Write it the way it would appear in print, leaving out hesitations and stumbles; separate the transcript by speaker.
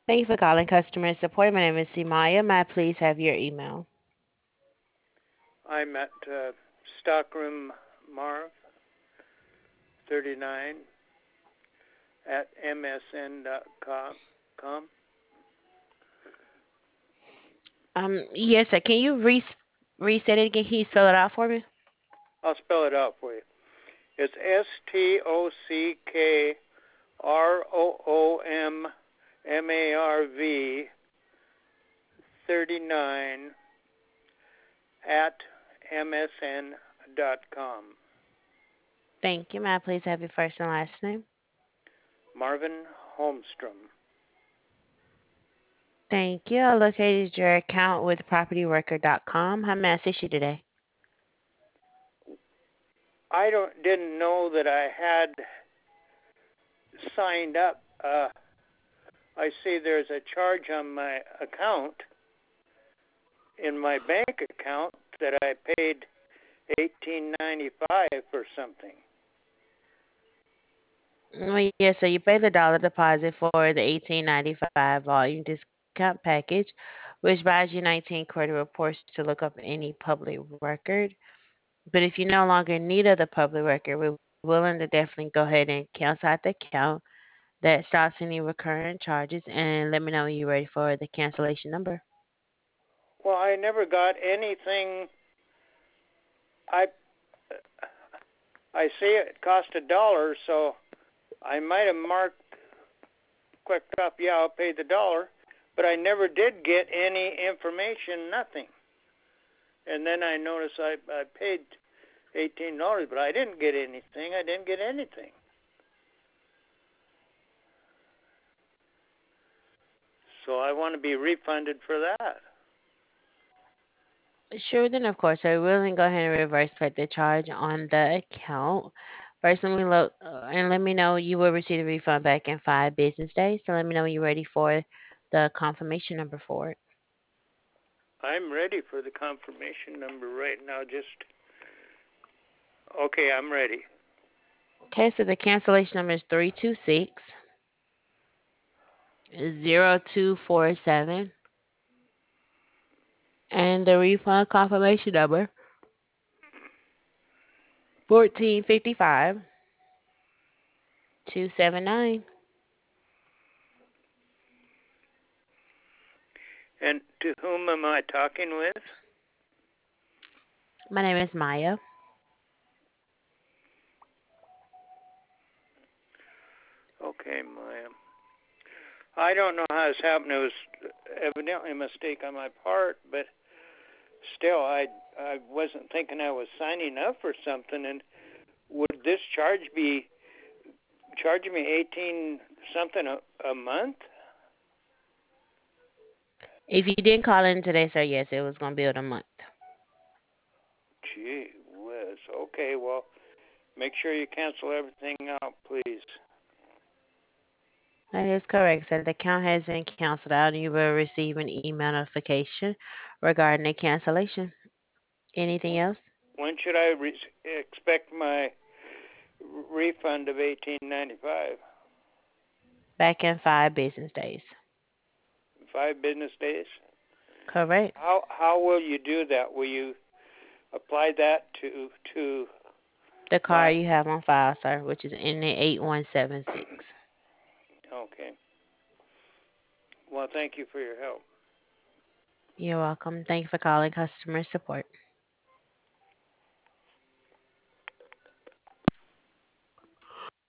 Speaker 1: Thank you for calling customer support. My name is Simaya. May I please have your email?
Speaker 2: I'm at Stockroom Marv 39 at msn.com.
Speaker 1: Yes, sir. Can you reset it again? Can you spell it out for me?
Speaker 2: I'll spell it out for you. It's STOCKROOMMARV 39 at msn.com.
Speaker 1: Thank you. May I please have your first and last name?
Speaker 2: Marvin Holmstrom.
Speaker 1: Thank you. I located your account with propertyrecord.com. How may I assist you today?
Speaker 2: I didn't know that I had signed up. I see there's a charge on my account in my bank account that I paid $18.95 for something.
Speaker 1: Well, yes, so you pay the dollar deposit for the 1895 volume discount package, which buys you 19 credit reports to look up any public record. But if you no longer need of the public record, we're willing to definitely go ahead and cancel out the account. That stops any recurring charges, and let me know when you're ready for the cancellation number.
Speaker 2: Well, I never got anything. I I see it cost $1, so I might have marked clicked up. Yeah, I'll pay the dollar, but I never did get any information. Nothing. And then I noticed I paid $18, but I didn't get anything. I didn't get anything. So I want to be refunded for that.
Speaker 1: Sure, then of course, I will go ahead and reverse put the charge on the account. First, let me look and let me know you will receive the refund back in 5 business days. So let me know when you're ready for the confirmation number for it.
Speaker 2: I'm ready for the confirmation number right now. Just okay, I'm ready.
Speaker 1: Okay, so the cancellation number is 326-0247, and the refund confirmation number 1455-279.
Speaker 2: And to whom am I talking with?
Speaker 1: My name is Maya.
Speaker 2: Okay, Maya. I don't know how this happened. It was evidently a mistake on my part, but still, I wasn't thinking I was signing up for something. And would this charge be charging me 18 something a month?
Speaker 1: If you didn't call in today, sir, yes, it was going to be a month.
Speaker 2: Gee whiz. Okay, well, make sure you cancel everything out, please.
Speaker 1: That is correct, sir. The account has been canceled out and you will receive an email notification regarding the cancellation. Anything else?
Speaker 2: When should I expect my refund of 18.95?
Speaker 1: Back in 5 business days.
Speaker 2: 5 business days.
Speaker 1: Correct.
Speaker 2: How will you do that? Will you apply that to
Speaker 1: The
Speaker 2: my?
Speaker 1: card you have on file, sir, which is in the 8176.
Speaker 2: Okay. Well, thank you for your help.
Speaker 1: You're welcome. Thank you for calling customer support.